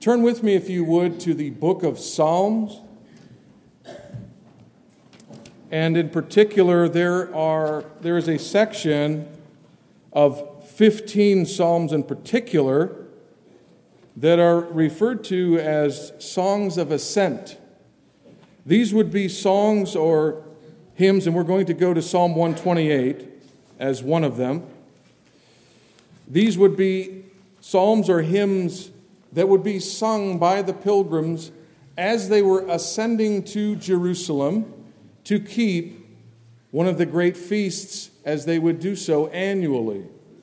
Turn with me, if you would, to the book of Psalms. And in particular, there is a section of 15 Psalms in particular that are referred to as songs of ascent. These would be songs or hymns, and we're going to go to Psalm 128 as one of them. These would be psalms or hymns that would be sung by the pilgrims as they were ascending to Jerusalem to keep one of the great feasts as they would do so annually.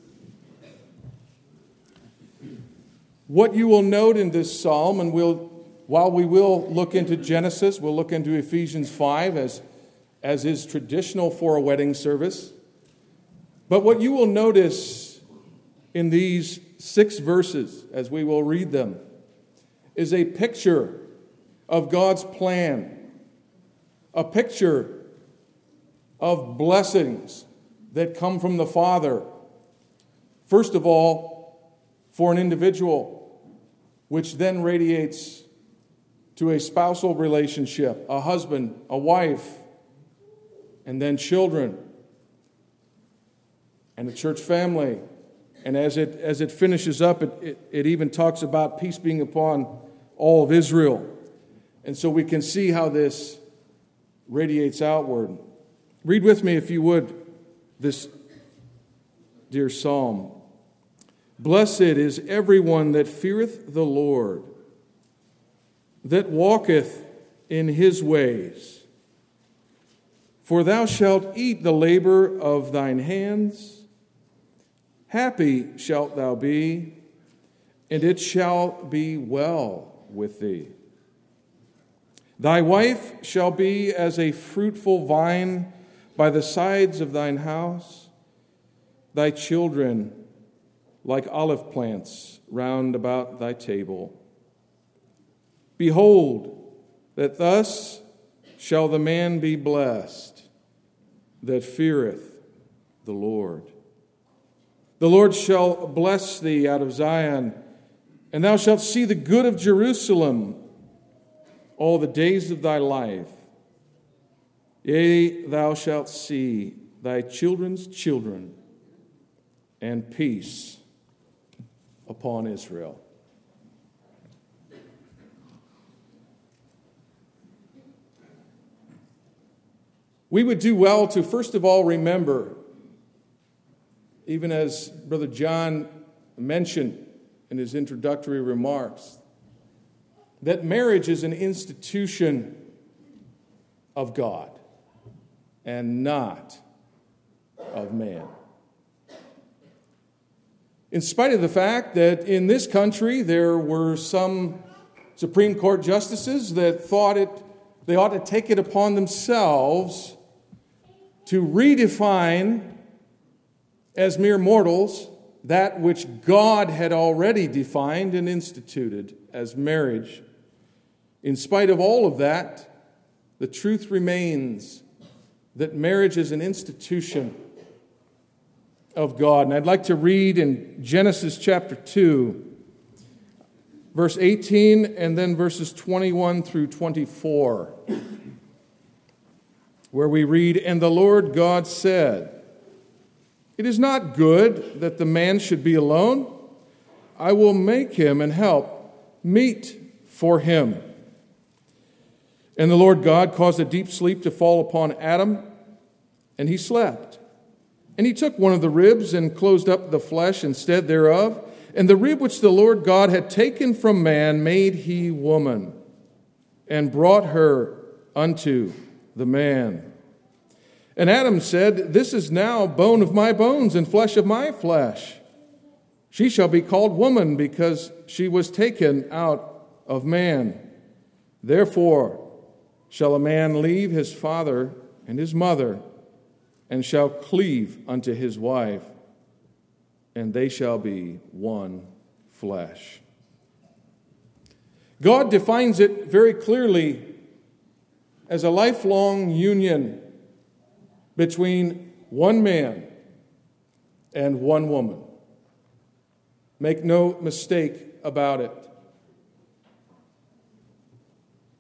What you will note in this psalm, and while we will look into Genesis, we'll look into Ephesians 5 as is traditional for a wedding service. But what you will notice in these 6 verses, as we will read them, is a picture of God's plan, a picture of blessings that come from the Father. First of all, for an individual, which then radiates to a spousal relationship, a husband, a wife, and then children, and a church family. And as it finishes up, it even talks about peace being upon all of Israel. And so we can see how this radiates outward. Read with me, if you would, this dear psalm. Blessed is everyone that feareth the Lord, that walketh in his ways. For thou shalt eat the labor of thine hands. Happy shalt thou be, and it shall be well with thee. Thy wife shall be as a fruitful vine by the sides of thine house, thy children like olive plants round about thy table. Behold, that thus shall the man be blessed that feareth the Lord. The Lord shall bless thee out of Zion, and thou shalt see the good of Jerusalem all the days of thy life. Yea, thou shalt see thy children's children, and peace upon Israel. We would do well to first of all remember, even as Brother John mentioned in his introductory remarks, that marriage is an institution of God and not of man. In spite of the fact that in this country there were some Supreme Court justices that thought they ought to take it upon themselves to redefine as mere mortals that which God had already defined and instituted as marriage. In spite of all of that, the truth remains that marriage is an institution of God. And I'd like to read in Genesis chapter 2, verse 18, and then verses 21 through 24, where we read, And the Lord God said, It is not good that the man should be alone. I will make him and help meet for him. And the Lord God caused a deep sleep to fall upon Adam, and he slept. And he took one of the ribs and closed up the flesh instead thereof. And the rib which the Lord God had taken from man made he woman, and brought her unto the man. And Adam said, This is now bone of my bones and flesh of my flesh. She shall be called woman, because she was taken out of man. Therefore shall a man leave his father and his mother, and shall cleave unto his wife, and they shall be one flesh. God defines it very clearly as a lifelong union between one man and one woman. Make no mistake about it.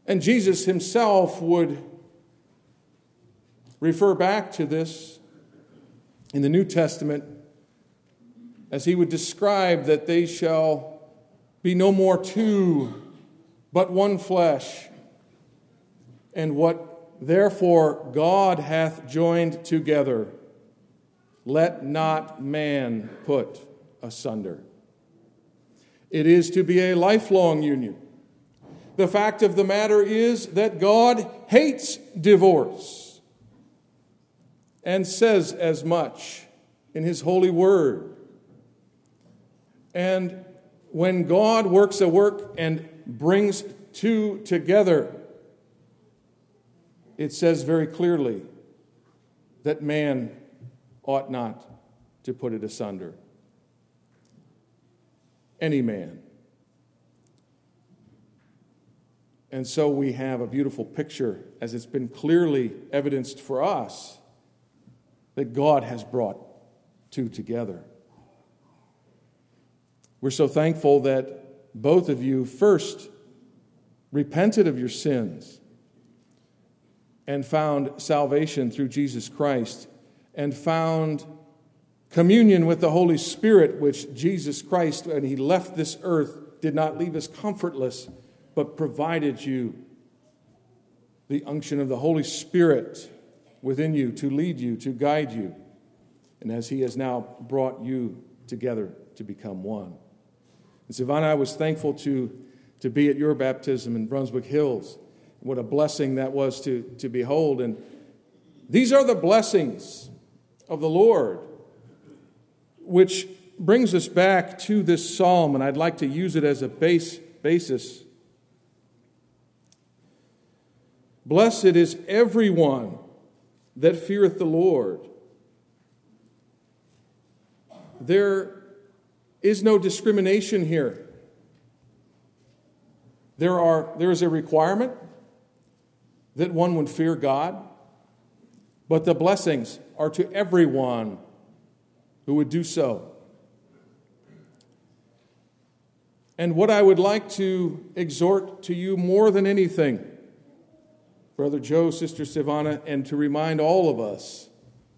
And Jesus himself would refer back to this in the New Testament as he would describe that they shall be no more two, but one flesh. And what therefore God hath joined together, let not man put asunder. It is to be a lifelong union. The fact of the matter is that God hates divorce and says as much in his holy word. And when God works a work and brings two together, it says very clearly that man ought not to put it asunder. Any man. And so we have a beautiful picture, as it's been clearly evidenced for us, that God has brought two together. We're so thankful that both of you first repented of your sins and found salvation through Jesus Christ and found communion with the Holy Spirit, which Jesus Christ, when he left this earth, did not leave us comfortless, but provided you the unction of the Holy Spirit within you to lead you, to guide you. And as he has now brought you together to become one. And Savannah, I was thankful to be at your baptism in Brunswick Hills. What a blessing that was to behold. And these are the blessings of the Lord, which brings us back to this psalm, and I'd like to use it as a basis. Blessed is everyone that feareth the Lord. There is no discrimination here. There is a requirement that one would fear God, but the blessings are to everyone who would do so. And what I would like to exhort to you more than anything, Brother Joe, Sister Savannah, and to remind all of us,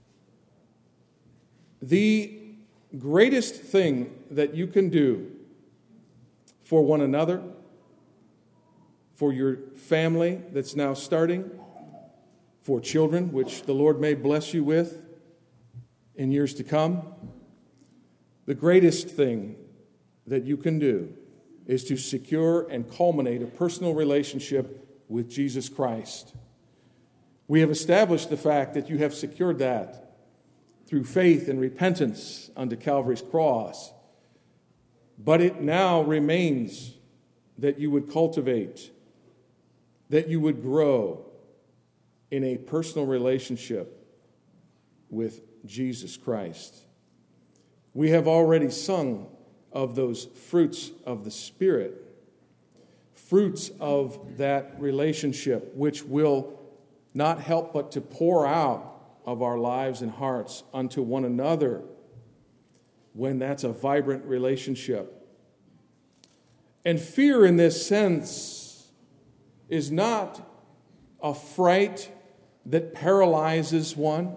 the greatest thing that you can do for one another, for your family that's now starting, for children, which the Lord may bless you with in years to come, the greatest thing that you can do is to secure and culminate a personal relationship with Jesus Christ. We have established the fact that you have secured that through faith and repentance unto Calvary's cross. But it now remains that you would cultivate, that you would grow in a personal relationship with Jesus Christ. We have already sung of those fruits of the Spirit, fruits of that relationship, which will not help but to pour out of our lives and hearts unto one another when that's a vibrant relationship. And fear in this sense is not a fright that paralyzes one.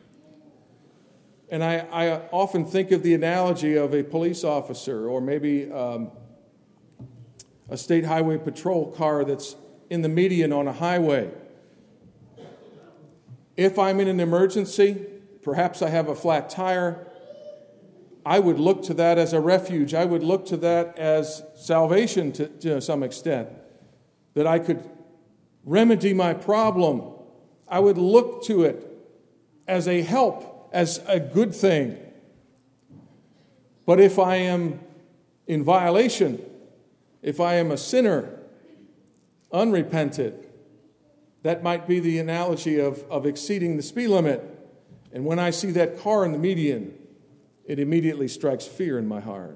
And I often think of the analogy of a police officer or maybe a state highway patrol car that's in the median on a highway. If I'm in an emergency, perhaps I have a flat tire, I would look to that as a refuge. I would look to that as salvation to some extent, that I could remedy my problem. I would look to it as a help, as a good thing. But if I am in violation, if I am a sinner, unrepented, that might be the analogy of exceeding the speed limit. And when I see that car in the median, it immediately strikes fear in my heart.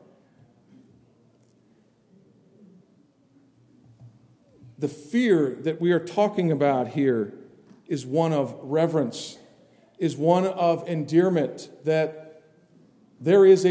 The fear that we are talking about here is one of reverence, is one of endearment, that there is a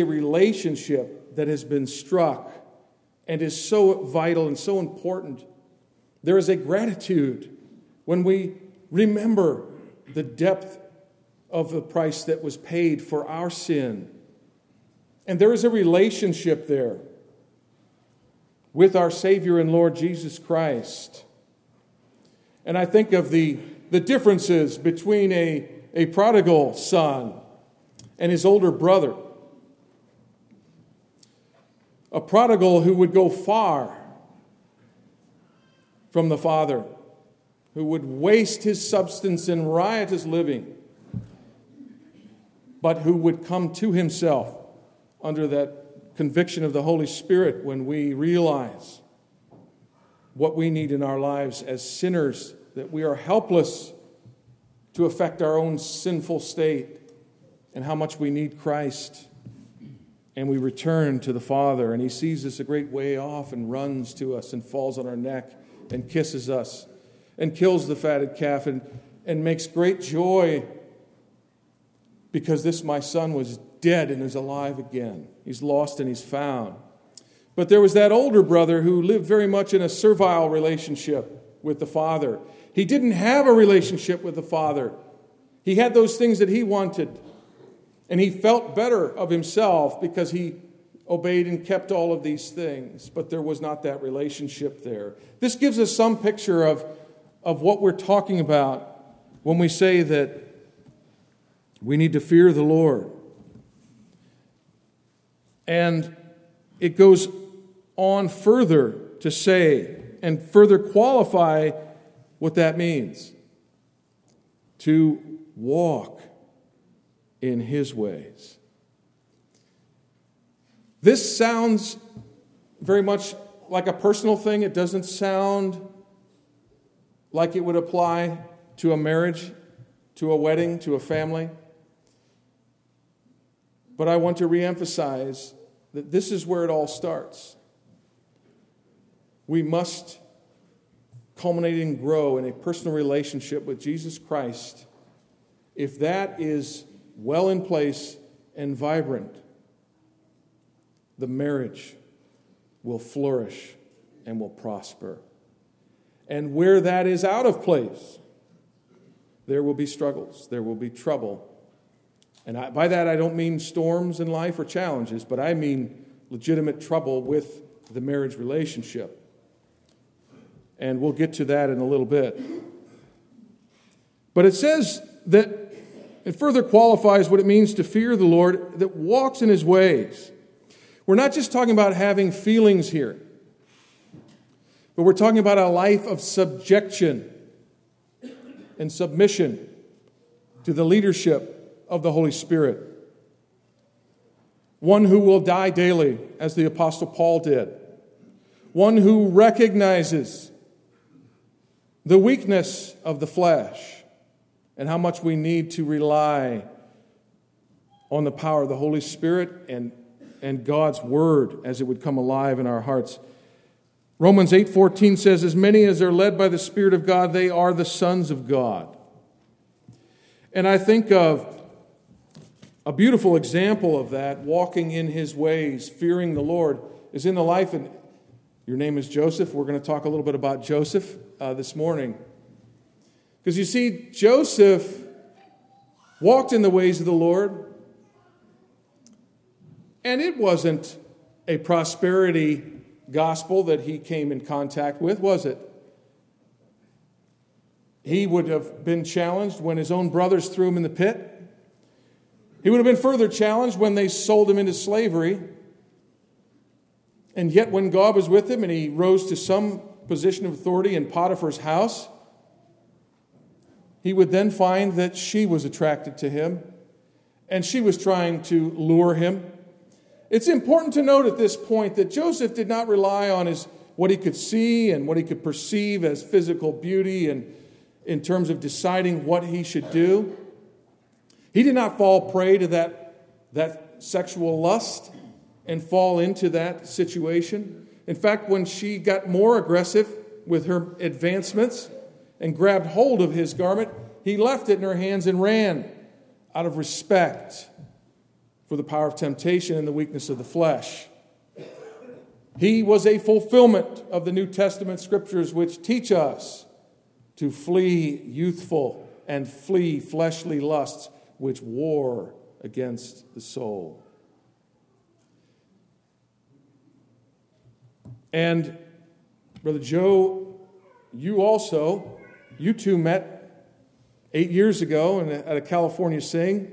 relationship that has been struck and is so vital and so important There is a gratitude when we remember the depth of the price that was paid for our sin. And there is a relationship there with our Savior and Lord Jesus Christ. And I think of the differences between a prodigal son and his older brother. A prodigal who would go far from the Father, who would waste his substance in riotous living, but who would come to himself under that conviction of the Holy Spirit when we realize what we need in our lives as sinners, that we are helpless to affect our own sinful state, and how much we need Christ. And we return to the Father, and He sees us a great way off and runs to us and falls on our neck and kisses us and kills the fatted calf and makes great joy because this my son was dead and is alive again. He's lost and he's found. But there was that older brother who lived very much in a servile relationship with the Father. He didn't have a relationship with the Father. He had those things that he wanted. And he felt better of himself because he obeyed and kept all of these things. But there was not that relationship there. This gives us some picture of what we're talking about when we say that we need to fear the Lord. And it goes on further to say and further qualify what that means. To walk in His ways. This sounds very much like a personal thing. It doesn't sound like it would apply to a marriage, to a wedding, to a family. But I want to reemphasize that this is where it all starts. We must culminate and grow in a personal relationship with Jesus Christ. If that is well in place and vibrant, the marriage will flourish and will prosper. And where that is out of place, there will be struggles, there will be trouble. And by that I don't mean storms in life or challenges, but I mean legitimate trouble with the marriage relationship. And we'll get to that in a little bit. But it says that it further qualifies what it means to fear the Lord, that walks in His ways. We're not just talking about having feelings here, but we're talking about a life of subjection and submission to the leadership of the Holy Spirit. One who will die daily, as the Apostle Paul did. One who recognizes the weakness of the flesh and how much we need to rely on the power of the Holy Spirit and God's Word as it would come alive in our hearts. Romans 8:14 says, as many as are led by the Spirit of God, they are the sons of God. And I think of a beautiful example of that, walking in His ways, fearing the Lord, is in the life, and your name is Joseph. We're going to talk a little bit about Joseph this morning. Because you see, Joseph walked in the ways of the Lord, and it wasn't a prosperity gospel that he came in contact with, was it? He would have been challenged when his own brothers threw him in the pit. He would have been further challenged when they sold him into slavery. And yet when God was with him and he rose to some position of authority in Potiphar's house, he would then find that she was attracted to him and she was trying to lure him. It's important to note at this point that Joseph did not rely on what he could see and what he could perceive as physical beauty and in terms of deciding what he should do. He did not fall prey to that sexual lust and fall into that situation. In fact, when she got more aggressive with her advancements and grabbed hold of his garment, he left it in her hands and ran out of respect for the power of temptation and the weakness of the flesh. He was a fulfillment of the New Testament scriptures which teach us to flee youthful and flee fleshly lusts which war against the soul. And Brother Joe, you two met 8 years ago at a California Sing,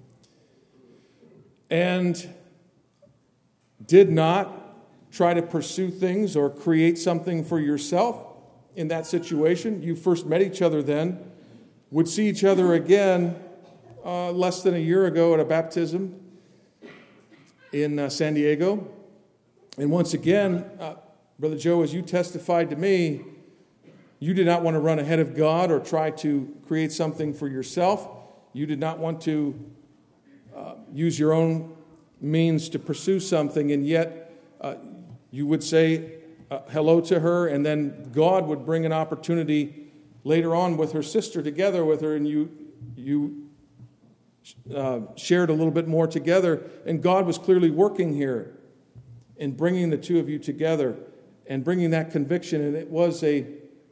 and did not try to pursue things or create something for yourself in that situation. You first met each other then, would see each other again less than a year ago at a baptism in San Diego. And once again, Brother Joe, as you testified to me, you did not want to run ahead of God or try to create something for yourself. You did not want to use your own means to pursue something, and yet you would say hello to her, and then God would bring an opportunity later on with her sister, together with her, and you shared a little bit more together, and God was clearly working here in bringing the two of you together and bringing that conviction, and it was a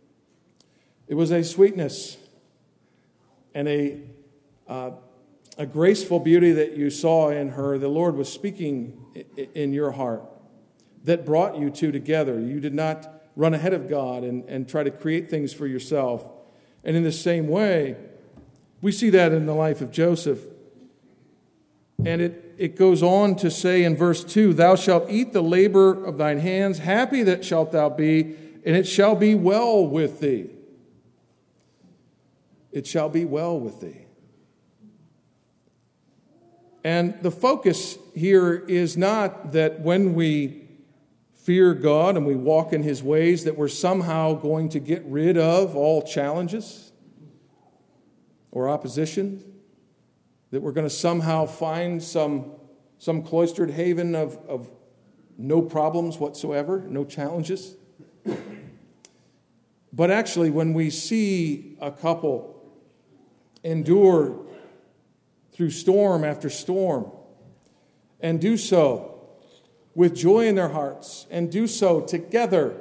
sweetness and a graceful beauty that you saw in her. The Lord was speaking in your heart that brought you two together. You did not run ahead of God and try to create things for yourself. And in the same way, we see that in the life of Joseph. And it goes on to say in verse 2, "Thou shalt eat the labor of thine hands, happy that shalt thou be, and it shall be well with thee." It shall be well with thee. And the focus here is not that when we fear God and we walk in His ways that we're somehow going to get rid of all challenges or opposition, that we're going to somehow find some cloistered haven of no problems whatsoever, no challenges. But actually, when we see a couple endure through storm after storm, and do so with joy in their hearts, and do so together,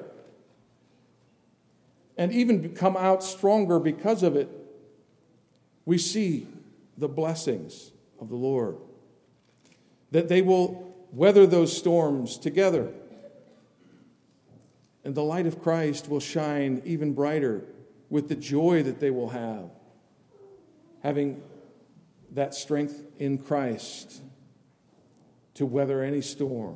and even come out stronger because of it, we see the blessings of the Lord. That they will weather those storms together, and the light of Christ will shine even brighter with the joy that they will have, having that strength in Christ to weather any storm.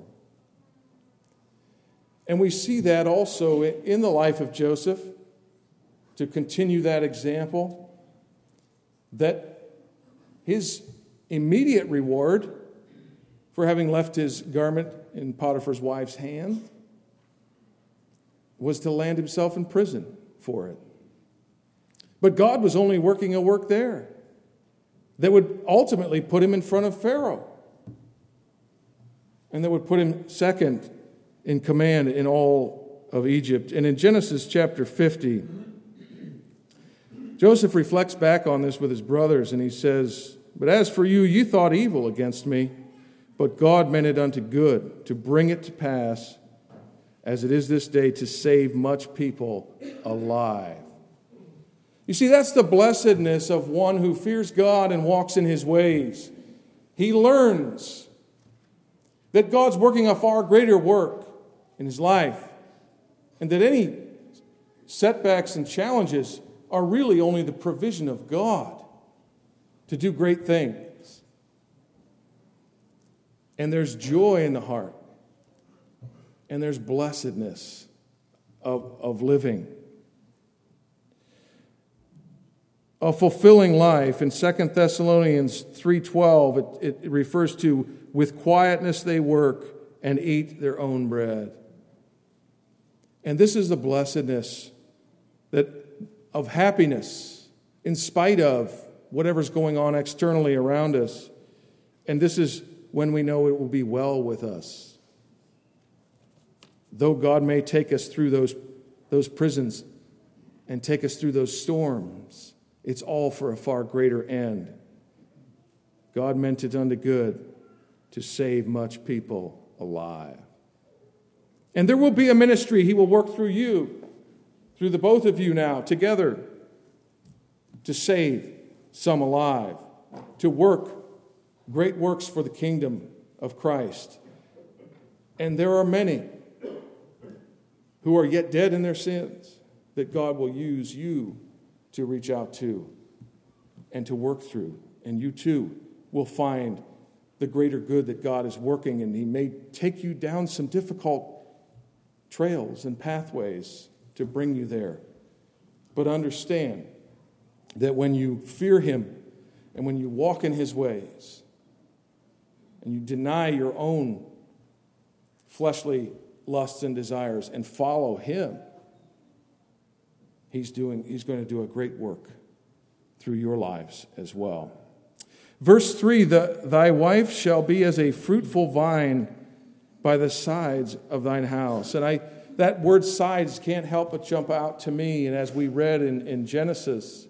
And we see that also in the life of Joseph, to continue that example, that his immediate reward for having left his garment in Potiphar's wife's hand was to land himself in prison for it. But God was only working a work there that would ultimately put him in front of Pharaoh, and that would put him second in command in all of Egypt. And in Genesis chapter 50, Joseph reflects back on this with his brothers, and he says, "But as for you, you thought evil against me, but God meant it unto good, to bring it to pass, as it is this day, to save much people alive." You see, that's the blessedness of one who fears God and walks in His ways. He learns that God's working a far greater work in his life, and that any setbacks and challenges are really only the provision of God to do great things. And there's joy in the heart, and there's blessedness of living. A fulfilling life. In 2 Thessalonians 3:12, it refers to, "With quietness they work and eat their own bread." And this is the blessedness of happiness in spite of whatever's going on externally around us. And this is when we know it will be well with us. Though God may take us through those prisons and take us through those storms, it's all for a far greater end. God meant it unto good, to save much people alive. And there will be a ministry he will work through you, through the both of you now, together, to save some alive, to work great works for the kingdom of Christ. And there are many who are yet dead in their sins that God will use you to reach out to and to work through. And you too will find the greater good that God is working, and he may take you down some difficult trails and pathways to bring you there. But understand that when you fear him and when you walk in his ways and you deny your own fleshly lusts and desires and follow him, he's going to do a great work through your lives as well. Verse 3, thy wife shall be as a fruitful vine by the sides of thine house. And that word sides can't help but jump out to me. And as we read in Genesis,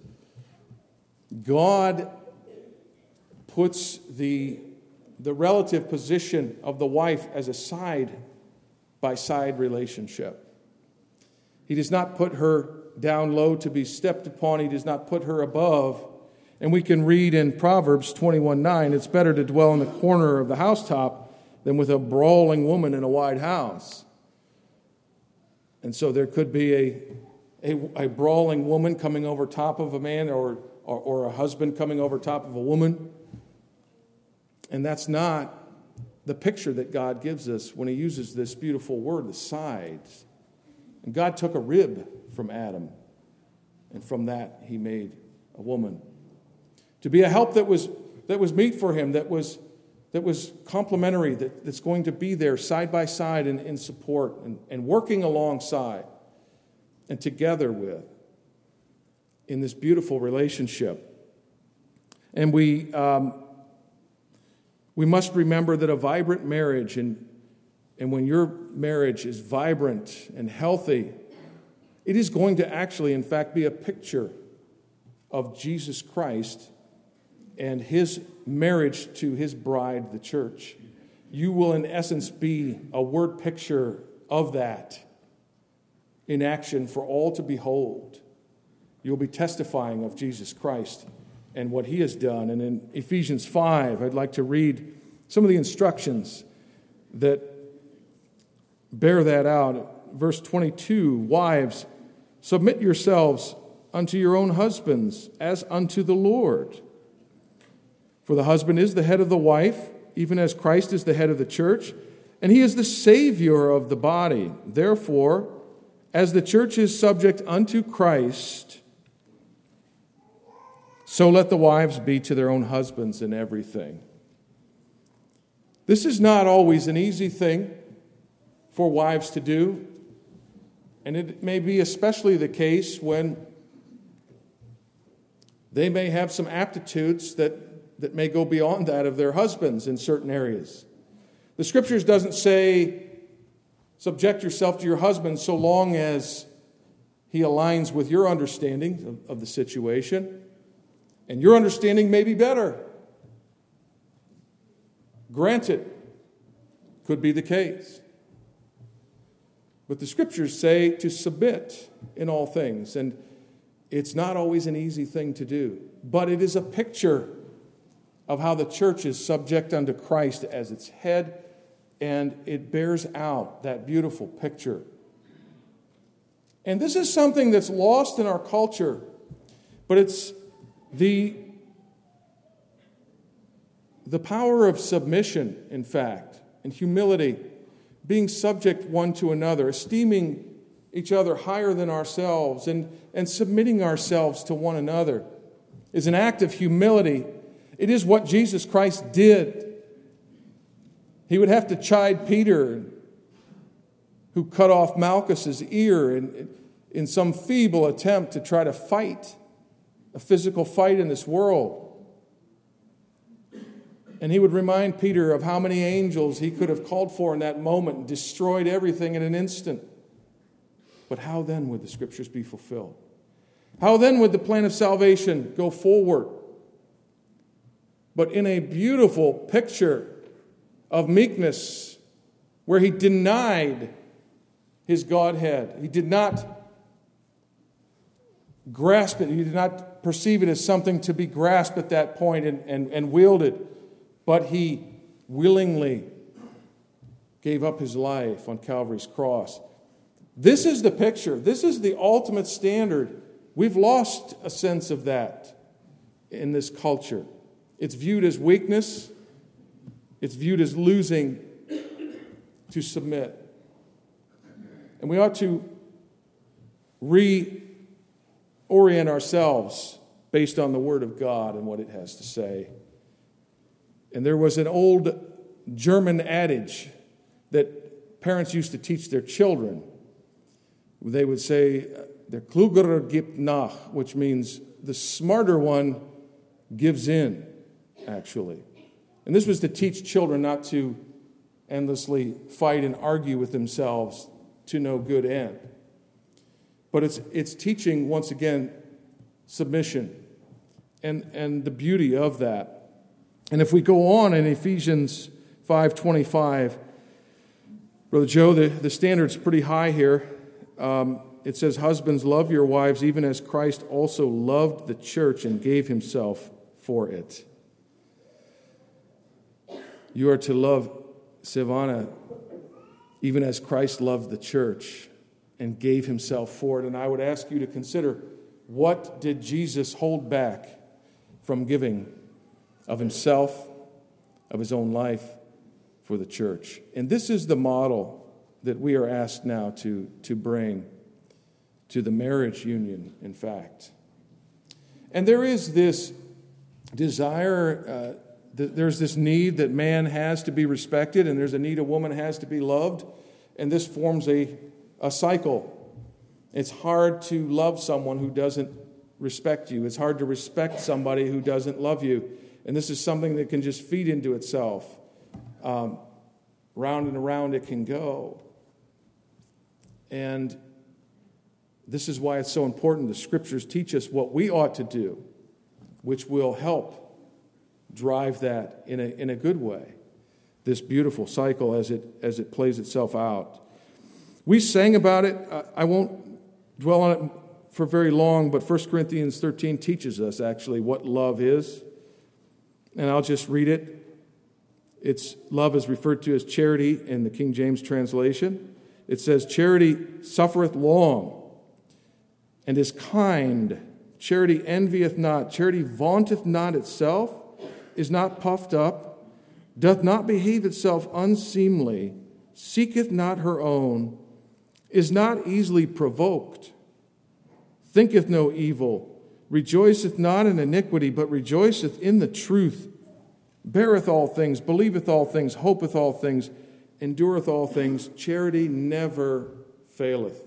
God puts the relative position of the wife as a side-by-side relationship. He does not put her down low to be stepped upon. He does not put her above. And we can read in Proverbs 21:9, it's better to dwell in the corner of the housetop than with a brawling woman in a wide house. And so there could be a brawling woman coming over top of a man, or a husband coming over top of a woman. And that's not the picture that God gives us when he uses this beautiful word, the sides. And God took a rib from Adam, and from that he made a woman, to be a help that was meet for him, that was complementary, that's going to be there side by side in support and working alongside and together with in this beautiful relationship. And we must remember that a vibrant marriage, and when your marriage is vibrant and healthy, it is going to actually, in fact, be a picture of Jesus Christ and his marriage to his bride, the church. You will, in essence, be a word picture of that in action for all to behold. You'll be testifying of Jesus Christ and what he has done. And in Ephesians 5, I'd like to read some of the instructions that bear that out. Verse 22, wives, submit yourselves unto your own husbands as unto the Lord. For the husband is the head of the wife, even as Christ is the head of the church, and he is the Savior of the body. Therefore, as the church is subject unto Christ, so let the wives be to their own husbands in everything. This is not always an easy thing for wives to do, and it may be especially the case when they may have some aptitudes that may go beyond that of their husbands in certain areas. The Scriptures doesn't say, subject yourself to your husband so long as he aligns with your understanding of the situation, and your understanding may be better. Granted, could be the case. But the Scriptures say to submit in all things, and it's not always an easy thing to do, but it is a picture of how the church is subject unto Christ as its head, and it bears out that beautiful picture. And this is something that's lost in our culture, but it's the power of submission, in fact, and humility, being subject one to another, esteeming each other higher than ourselves, and submitting ourselves to one another is an act of humility. It is what Jesus Christ did. He would have to chide Peter, who cut off Malchus's ear in some feeble attempt to try to fight a physical fight in this world. And he would remind Peter of how many angels he could have called for in that moment and destroyed everything in an instant. But how then would the Scriptures be fulfilled? How then would the plan of salvation go forward? But in a beautiful picture of meekness, where he denied his Godhead. He did not grasp it. He did not perceive it as something to be grasped at that point and wielded. But he willingly gave up his life on Calvary's cross. This is the picture. This is the ultimate standard. We've lost a sense of that in this culture. It's viewed as weakness. It's viewed as losing to submit. And we ought to reorient ourselves based on the Word of God and what it has to say. And there was an old German adage that parents used to teach their children. They would say, der Klugere gibt nach, which means the smarter one gives in, actually. And this was to teach children not to endlessly fight and argue with themselves to no good end. But it's teaching, once again, submission and the beauty of that. And if we go on in Ephesians 5:25, Brother Joe, the standard's pretty high here. It says, husbands, love your wives even as Christ also loved the church and gave himself for it. You are to love Silvana even as Christ loved the church and gave himself for it. And I would ask you to consider, what did Jesus hold back from giving of himself, of his own life for the church? And this is the model that we are asked now to bring to the marriage union, in fact. And there is this desire, there's this need that man has to be respected, and there's a need a woman has to be loved, and this forms a cycle. It's hard to love someone who doesn't respect you. It's hard to respect somebody who doesn't love you. And this is something that can just feed into itself. Round and around it can go. And this is why it's so important. The Scriptures teach us what we ought to do, which will help drive that in a good way. This beautiful cycle as it plays itself out. We sang about it. I won't dwell on it for very long, but 1 Corinthians 13 teaches us actually what love is. And I'll just read it. Love is referred to as charity in the King James translation. It says, charity suffereth long and is kind. Charity envieth not. Charity vaunteth not itself, is not puffed up, doth not behave itself unseemly, seeketh not her own, is not easily provoked, thinketh no evil, rejoiceth not in iniquity, but rejoiceth in the truth, beareth all things, believeth all things, hopeth all things, endureth all things. Charity never faileth.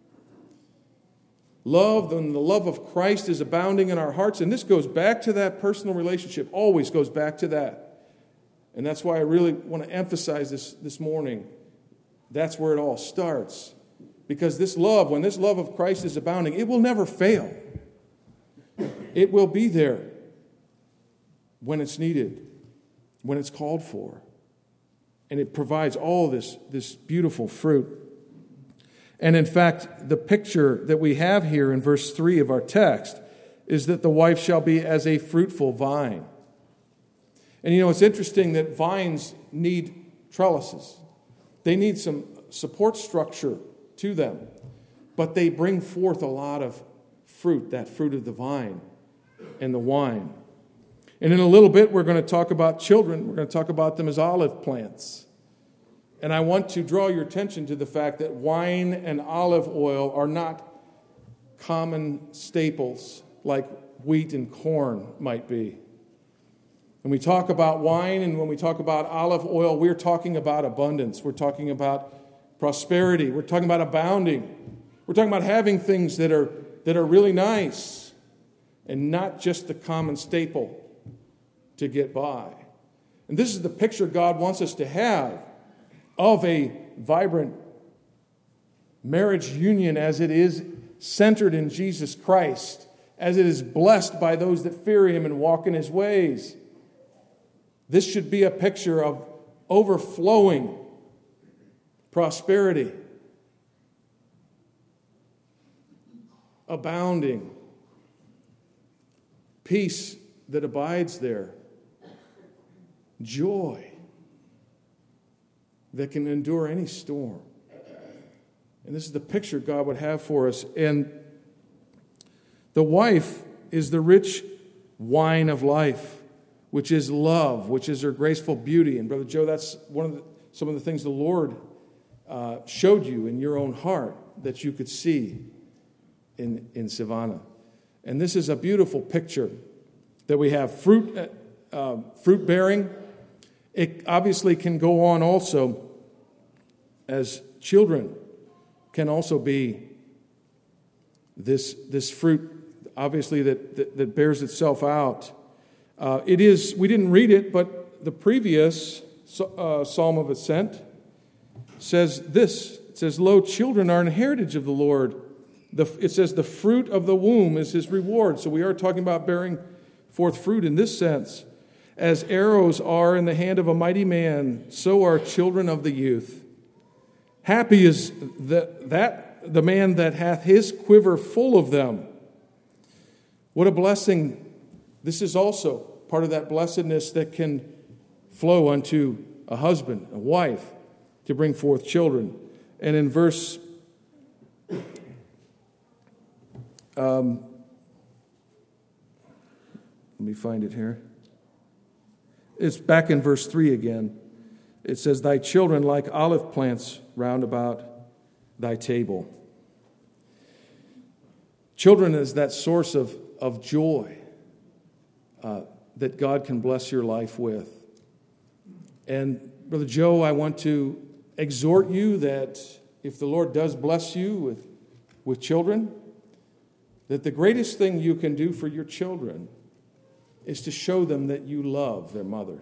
Love, and the love of Christ is abounding in our hearts, and this goes back to that personal relationship, always goes back to that. And that's why I really want to emphasize this morning. That's where it all starts. Because this love, when this love of Christ is abounding, it will never fail. It will be there when it's needed, when it's called for. And it provides all this beautiful fruit. And in fact, the picture that we have here in verse 3 of our text is that the wife shall be as a fruitful vine. And it's interesting that vines need trellises. They need some support structure to them. But they bring forth a lot of fruit, that fruit of the vine and the wine. And in a little bit, we're going to talk about children. We're going to talk about them as olive plants. And I want to draw your attention to the fact that wine and olive oil are not common staples like wheat and corn might be. When we talk about wine and when we talk about olive oil, we're talking about abundance. We're talking about prosperity. We're talking about abounding. We're talking about having things that are really nice and not just the common staple to get by. And this is the picture God wants us to have of a vibrant marriage union as it is centered in Jesus Christ, as it is blessed by those that fear Him and walk in His ways. This should be a picture of overflowing prosperity abounding, peace that abides there, joy that can endure any storm. And this is the picture God would have for us. And the wife is the rich wine of life, which is love, which is her graceful beauty. And Brother Joe, that's some of the things the Lord showed you in your own heart that you could see in Savannah. And this is a beautiful picture that we have. Fruit bearing. It obviously can go on also as children can also be this fruit, obviously, that bears itself out. We didn't read it, but the previous Psalm of Ascent says this. It says, "Lo, children are an heritage of the Lord." It says, "The fruit of the womb is his reward." So we are talking about bearing forth fruit in this sense. "As arrows are in the hand of a mighty man, so are children of the youth. Happy is the man that hath his quiver full of them." What a blessing. This is also part of that blessedness that can flow unto a husband, a wife, to bring forth children. And in verse let me find it here. It's back in verse 3 again. It says, "Thy children like olive plants round about thy table." Children is that source of joy that God can bless your life with. And Brother Joe, I want to exhort you that if the Lord does bless you with children, that the greatest thing you can do for your children is to show them that you love their mother.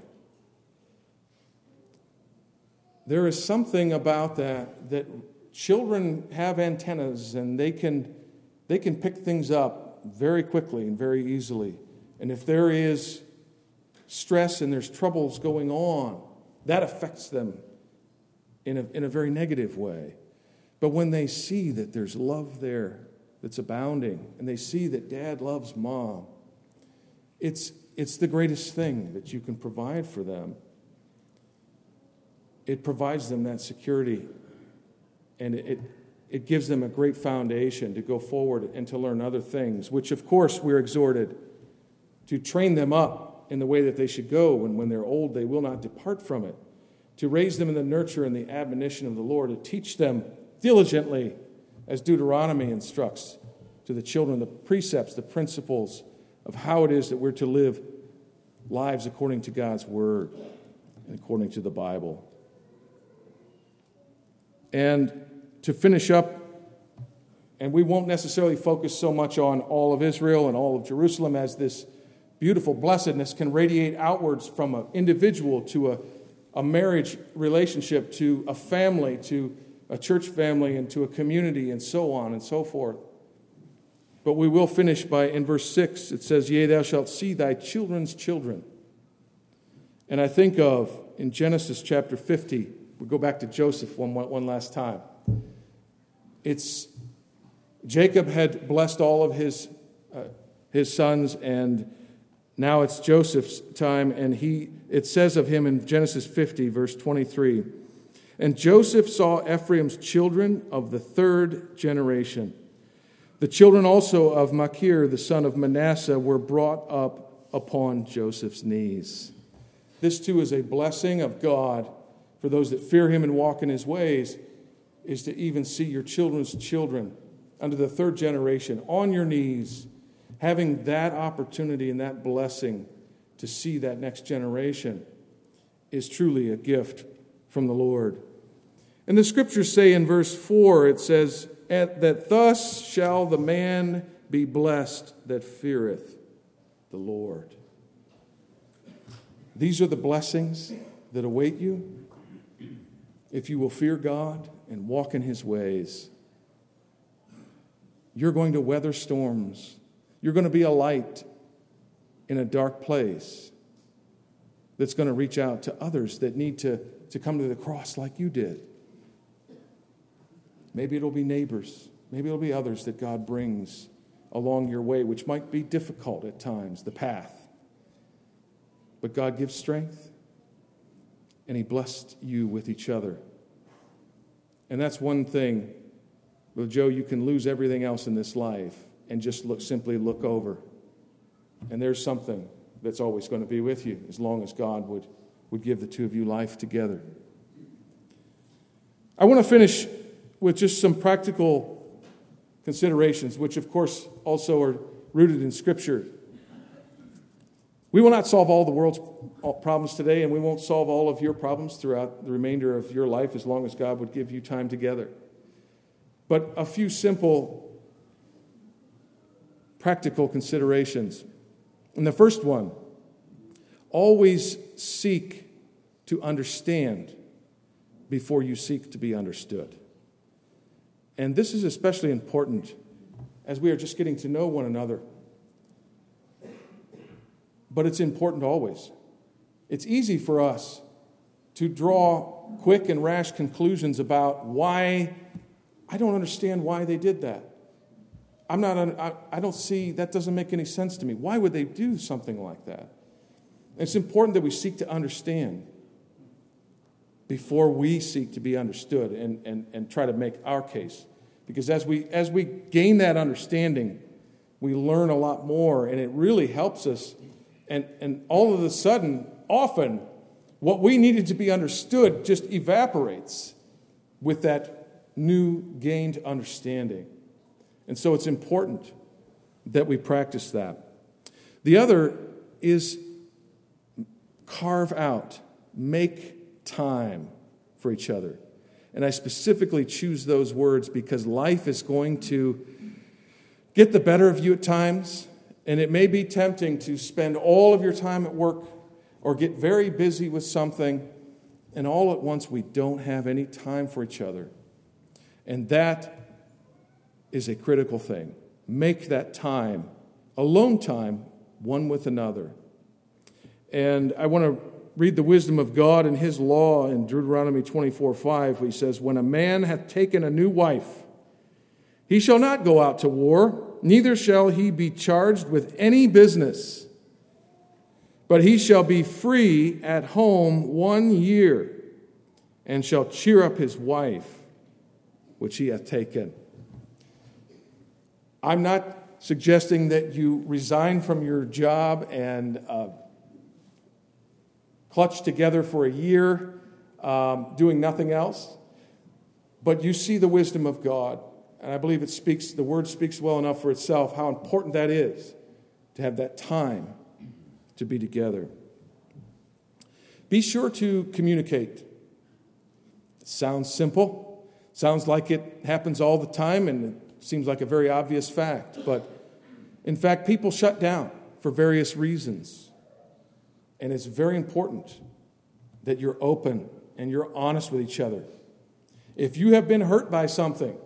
There is something about that children have antennas, and they can pick things up very quickly and very easily. And if there is stress and there's troubles going on, that affects them in a very negative way. But when they see that there's love there that's abounding, and they see that Dad loves Mom, it's the greatest thing that you can provide for them. It provides them that security, and it gives them a great foundation to go forward and to learn other things, which, of course, we're exhorted to train them up in the way that they should go, and when they're old, they will not depart from it, to raise them in the nurture and the admonition of the Lord, to teach them diligently, as Deuteronomy instructs, to the children the precepts, the principles of how it is that we're to live lives according to God's Word and according to the Bible. And to finish up, and we won't necessarily focus so much on all of Israel and all of Jerusalem, as this beautiful blessedness can radiate outwards from an individual to a marriage relationship, to a family, to a church family, and to a community, and so on and so forth. But we will finish in verse 6, it says, "Yea, thou shalt see thy children's children." And I think of, in Genesis chapter 50, we'll go back to Joseph one last time. It's Jacob had blessed all of his sons, and now it's Joseph's time, and it says of him in Genesis 50, verse 23, "And Joseph saw Ephraim's children of the third generation. The children also of Machir, the son of Manasseh, were brought up upon Joseph's knees." This too is a blessing of God for those that fear him and walk in his ways, is to even see your children's children under the third generation on your knees, having that opportunity and that blessing to see that next generation is truly a gift from the Lord. And the scriptures say in verse 4, it says, "That thus shall the man be blessed that feareth the Lord." These are the blessings that await you if you will fear God and walk in his ways. You're going to weather storms. You're going to be a light in a dark place that's going to reach out to others that need to come to the cross like you did. Maybe it'll be neighbors. Maybe it'll be others that God brings along your way, which might be difficult at times, the path. But God gives strength, and He blessed you with each other. And that's one thing. Well, Joe, you can lose everything else in this life and just simply look over. And there's something that's always going to be with you as long as God would give the two of you life together. I want to finish with just some practical considerations, which of course also are rooted in Scripture. We will not solve all the world's problems today, and we won't solve all of your problems throughout the remainder of your life as long as God would give you time together. But a few simple, practical considerations. And the first one, always seek to understand before you seek to be understood. And this is especially important as we are just getting to know one another. But it's important always. It's easy for us to draw quick and rash conclusions about why. I don't understand why they did that. I don't see, that doesn't make any sense to me. Why would they do something like that? It's important that we seek to understand before we seek to be understood and try to make our case. Because as we gain that understanding, we learn a lot more, and it really helps us. And all of a sudden, often, what we needed to be understood just evaporates with that new gained understanding. And so it's important that we practice that. The other is carve out, make time for each other. And I specifically choose those words because life is going to get the better of you at times, and it may be tempting to spend all of your time at work or get very busy with something, and all at once we don't have any time for each other. And that is a critical thing. Make that time, alone time, one with another. And I want to read the wisdom of God and His law in Deuteronomy 24:5, where He says, "When a man hath taken a new wife, he shall not go out to war, neither shall he be charged with any business, but he shall be free at home 1 year, and shall cheer up his wife, which he hath taken." I'm not suggesting that you resign from your job and clutch together for a year, doing nothing else. But you see the wisdom of God, and I believe the word speaks well enough for itself, how important that is to have that time to be together. Be sure to communicate. It sounds simple. Sounds like it happens all the time, and it seems like a very obvious fact. But in fact, people shut down for various reasons. And it's very important that you're open and you're honest with each other. If you have been hurt by something,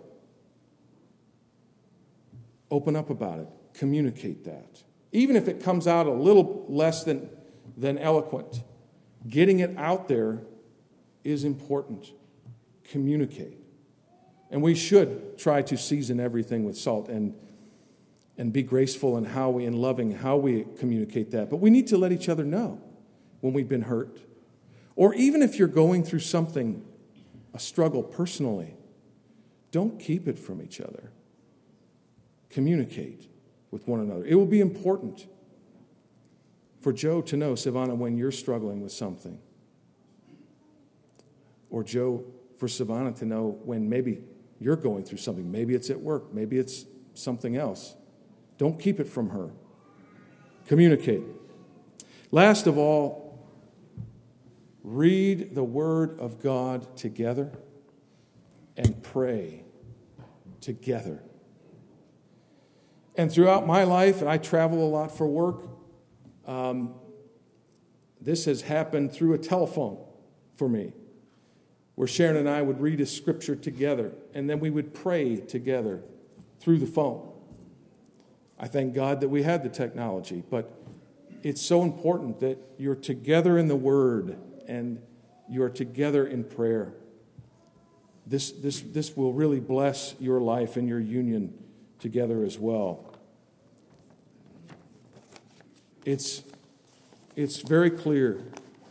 open up about it. Communicate that. Even if it comes out a little less than eloquent, getting it out there is important. Communicate. And we should try to season everything with salt and be graceful in loving how we communicate that. But we need to let each other know when we've been hurt. Or even if you're going through something, a struggle personally, don't keep it from each other. Communicate with one another. It will be important for Joe to know, Savannah, when you're struggling with something. Or Joe, for Savannah to know when maybe you're going through something. Maybe it's at work. Maybe it's something else. Don't keep it from her. Communicate. Last of all, read the Word of God together and pray together. And throughout my life, and I travel a lot for work, this has happened through a telephone for me, where Sharon and I would read a scripture together, and then we would pray together through the phone. I thank God that we had the technology, but it's so important that you're together in the Word and you're together in prayer. This will really bless your life and your union together as well. it's very clear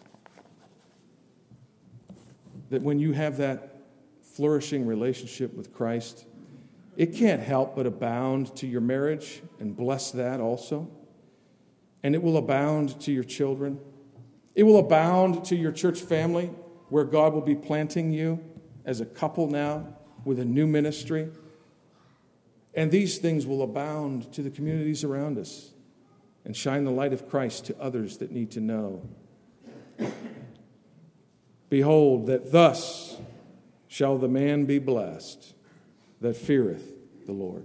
that when you have that flourishing relationship with Christ, it can't help but abound to your marriage and bless that also. And it will abound to your children. It will abound to your church family, where God will be planting you as a couple now with a new ministry. And these things will abound to the communities around us and shine the light of Christ to others that need to know. Behold, that thus shall the man be blessed that feareth the Lord.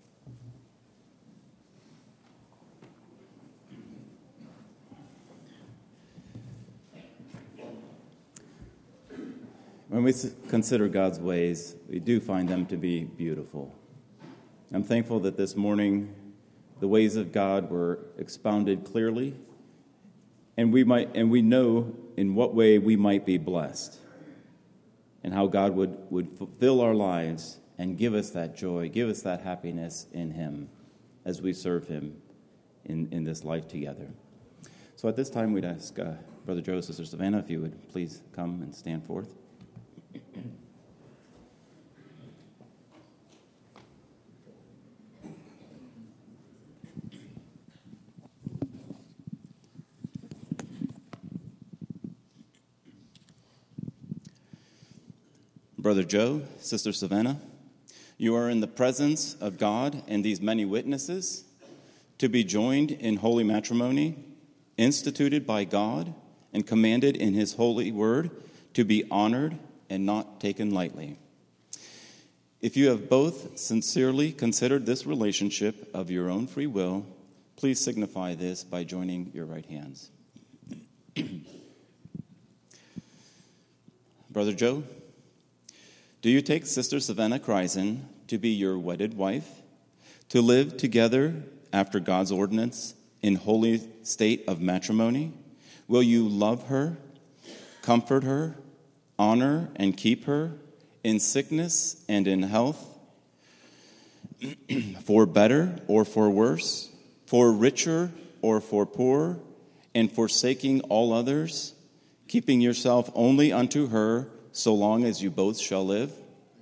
When we consider God's ways, we do find them to be beautiful. I'm thankful that this morning the ways of God were expounded clearly, and we know in what way we might be blessed, and how God would fulfill our lives and give us that joy, give us that happiness in Him as we serve Him in this life together. So at this time, we'd ask Brother Joe, Sister Savannah, if you would please come and stand forth. Brother Joe, Sister Savannah, you are in the presence of God and these many witnesses to be joined in holy matrimony, instituted by God and commanded in His holy word to be honored and not taken lightly. If you have both sincerely considered this relationship of your own free will, please signify this by joining your right hands. Brother Joe, do you take Sister Savannah Kreisen to be your wedded wife, to live together after God's ordinance in holy state of matrimony? Will you love her, comfort her, honor and keep her in sickness and in health, for better or for worse, for richer or for poorer, and forsaking all others, keeping yourself only unto her, so long as you both shall live?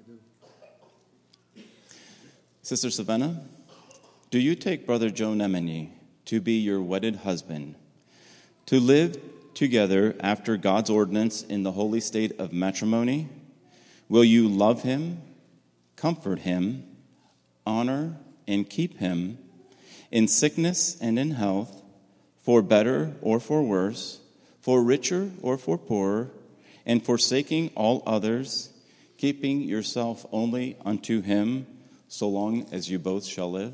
Sister Savannah, do you take Brother Joe Nemeny to be your wedded husband, to live together after God's ordinance in the holy state of matrimony? Will you love him, comfort him, honor and keep him in sickness and in health, for better or for worse, for richer or for poorer, and forsaking all others, keeping yourself only unto him, so long as you both shall live?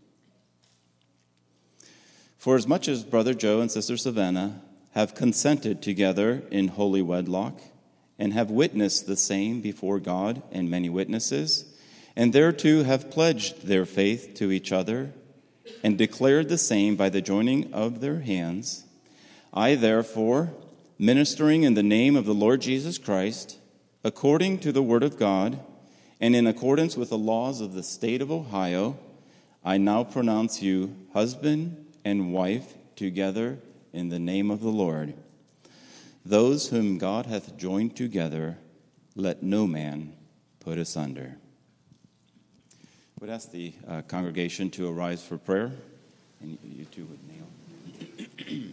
For as much as Brother Joe and Sister Savannah have consented together in holy wedlock, and have witnessed the same before God and many witnesses, and thereto have pledged their faith to each other, and declared the same by the joining of their hands, I therefore, ministering in the name of the Lord Jesus Christ, according to the word of God, and in accordance with the laws of the state of Ohio, I now pronounce you husband and wife together in the name of the Lord. Those whom God hath joined together, let no man put asunder. I would ask the congregation to arise for prayer, and you two would kneel.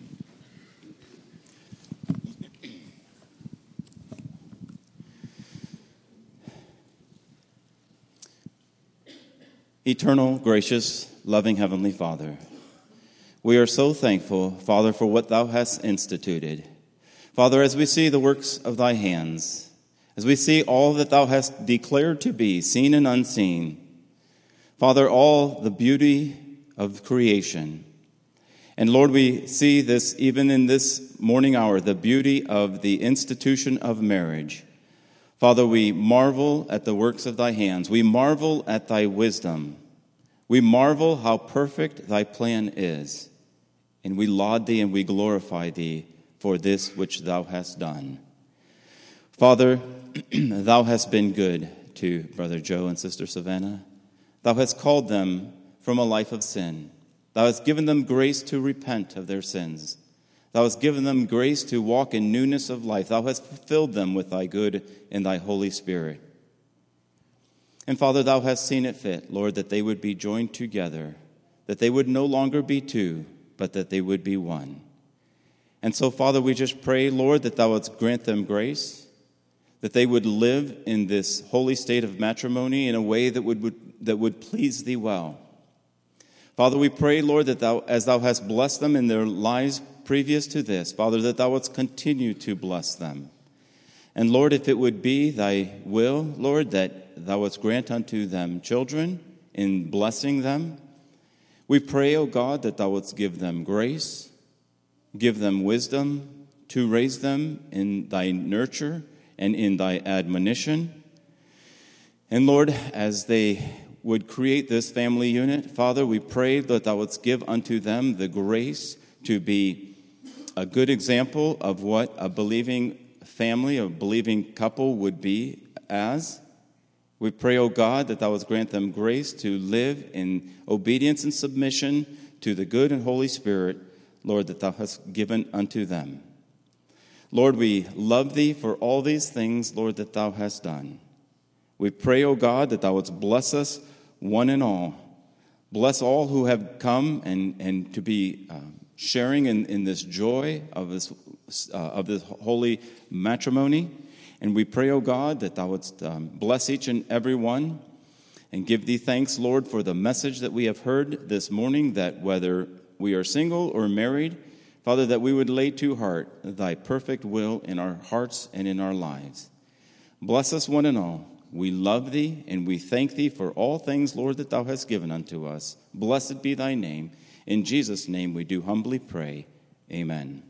Eternal, gracious, loving Heavenly Father, we are so thankful, Father, for what Thou hast instituted. Father, as we see the works of Thy hands, as we see all that Thou hast declared to be, seen and unseen, Father, all the beauty of creation. And Lord, we see this even in this morning hour, the beauty of the institution of marriage. Father, we marvel at the works of Thy hands. We marvel at Thy wisdom. We marvel how perfect Thy plan is. And we laud Thee and we glorify Thee for this which Thou hast done. Father, Thou hast been good to Brother Joe and Sister Savannah. Thou hast called them from a life of sin. Thou hast given them grace to repent of their sins. Thou hast given them grace to walk in newness of life. Thou hast fulfilled them with thy good and thy Holy Spirit. And Father, thou hast seen it fit, Lord, that they would be joined together, that they would no longer be two, but that they would be one. And so, Father, we just pray, Lord, that thou wouldst grant them grace, that they would live in this holy state of matrimony in a way that would please thee well. Father, we pray, Lord, that thou, as thou hast blessed them in their lives previous to this, Father, that thou wouldst continue to bless them. And Lord, if it would be thy will, Lord, that thou wouldst grant unto them children in blessing them, we pray, O God, that thou wouldst give them grace, give them wisdom to raise them in thy nurture and in thy admonition. And Lord, as they would create this family unit, Father, we pray that thou wouldst give unto them the grace to be a good example of what a believing family, a believing couple would be as. We pray, O God, that thou wouldst grant them grace to live in obedience and submission to the good and Holy Spirit, Lord, that thou hast given unto them. Lord, we love thee for all these things, Lord, that thou hast done. We pray, O God, that thou wouldst bless us one and all. Bless all who have come and to be sharing in this joy of this holy matrimony. And we pray, O God, that thou wouldst bless each and every one and give thee thanks, Lord, for the message that we have heard this morning, that whether we are single or married, Father, that we would lay to heart thy perfect will in our hearts and in our lives. Bless us one and all. We love thee and we thank thee for all things, Lord, that thou hast given unto us. Blessed be thy name. In Jesus' name we do humbly pray. Amen.